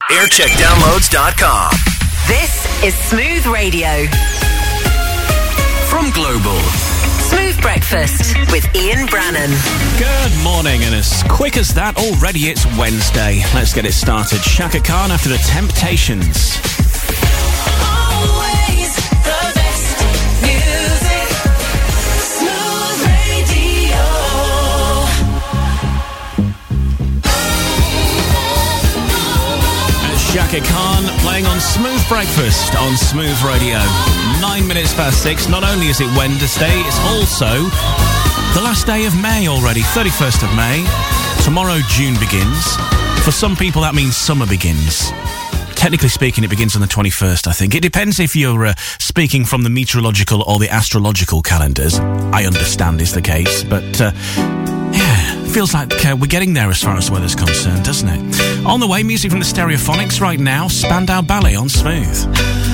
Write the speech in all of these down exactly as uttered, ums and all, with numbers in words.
aircheck downloads dot com. This is Smooth Radio. From Global. Smooth Breakfast with Ian Brannan. Good morning, and as quick as that, already it's Wednesday. Let's get it started. Shaka Khan after the Temptations. Always the best music. Smooth Radio. And Shaka Khan playing on Smooth Breakfast on Smooth Radio. Nine minutes past six. Not only is it Wednesday, it's also the last day of May already, thirty-first of May. Tomorrow, June begins. For some people, that means summer begins. Technically speaking, it begins on the twenty-first, I think. It depends if you're uh, speaking from the meteorological or the astrological calendars. I understand is the case, but uh, yeah, it feels like uh, we're getting there as far as the weather's concerned, doesn't it? On the way, music from the Stereophonics right now. Spandau Ballet on Smooth.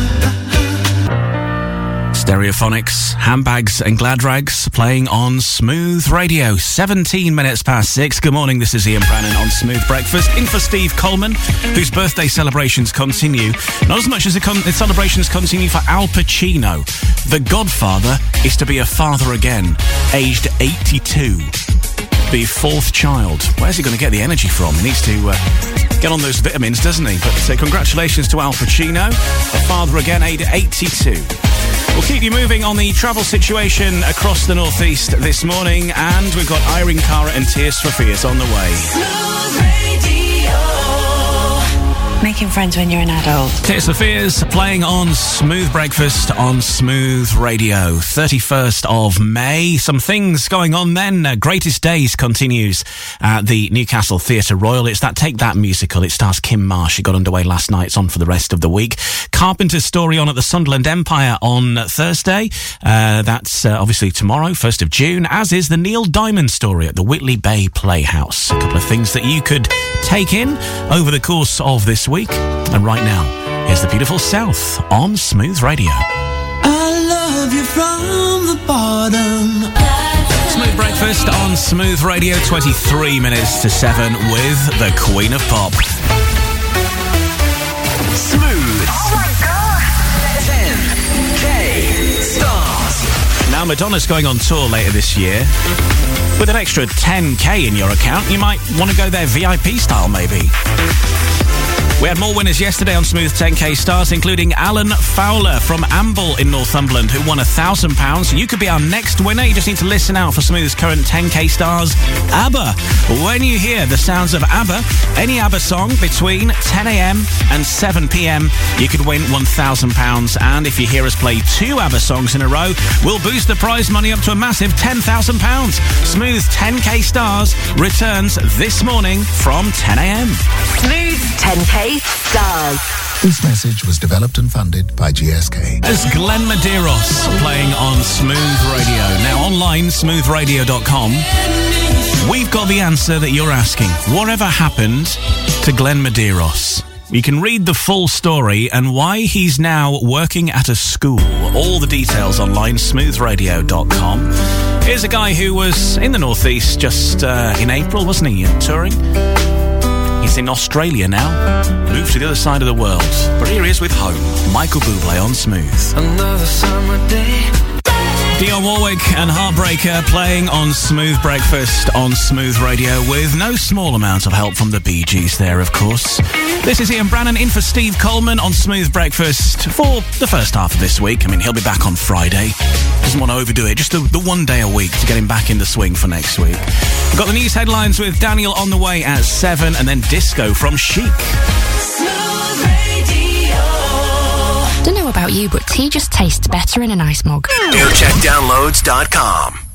Stereophonics, Handbags and Glad Rags playing on Smooth Radio. seventeen minutes past six. Good morning, this is Ian Brannan on Smooth Breakfast. In for Steve Coleman, whose birthday celebrations continue. Not as much as the, con- the celebrations continue for Al Pacino. The Godfather is to be a father again, aged eighty-two. Be fourth child. Where's he going to get the energy from? He needs to uh, get on those vitamins, doesn't he? But uh, congratulations to Al Pacino, a father again, aged eighty-two. We'll keep you moving on the travel situation across the northeast this morning, and we've got Irene Cara and Tears for Fears on the way. Smooth Radio. Making friends when you're an adult. Tears for Fears playing on Smooth Breakfast on Smooth Radio. thirty-first of May. Some things going on then. Uh, Greatest Days continues at the Newcastle Theatre Royal. It's that Take That musical. It stars Kim Marsh. It got underway last night. It's on for the rest of the week. Carpenter's Story on at the Sunderland Empire on Thursday. Uh, that's uh, obviously tomorrow, first of June, as is the Neil Diamond Story at the Whitley Bay Playhouse. A couple of things that you could take in over the course of this week. And right now, here's the beautiful South on Smooth Radio. I love you from the bottom. Smooth Breakfast on Smooth Radio, twenty-three minutes to seven with the Queen of Pop. Smooth. Oh my gosh. ten K stars. Now, Madonna's going on tour later this year. With an extra ten K in your account, you might want to go there V I P style, maybe. We had more winners yesterday on Smooth ten K Stars, including Alan Fowler from Amble in Northumberland, who won one thousand pounds. You could be our next winner. You just need to listen out for Smooth's current ten K Stars. ABBA. When you hear the sounds of ABBA, any ABBA song between ten a.m. and seven p.m, you could win one thousand pounds. And if you hear us play two ABBA songs in a row, we'll boost the prize money up to a massive ten thousand pounds. Smooth ten K Stars returns this morning from ten a.m. Smooth ten K Stars. This message was developed and funded by G S K. As Glenn Medeiros playing on Smooth Radio. Now online, smooth radio dot com. We've got the answer that you're asking. Whatever happened to Glenn Medeiros? You can read the full story and why he's now working at a school. All the details online, smooth radio dot com. Here's a guy who was in the Northeast just uh, in April, wasn't he, touring? He's in Australia now, moved to the other side of the world. But here he is with Home, Michael Bublé on Smooth. Another summer day. Dionne Warwick and Heartbreaker playing on Smooth Breakfast on Smooth Radio with no small amount of help from the Bee Gees there, of course. This is Ian Brannan in for Steve Coleman on Smooth Breakfast for the first half of this week. I mean, he'll be back on Friday. Doesn't want to overdo it, just the, the one day a week to get him back in the swing for next week. We've got the news headlines with Daniel on the way at seven, and then disco from Chic. Smooth Radio. Don't know about you, but tea just tastes better in an ice mug. aircheck downloads dot com.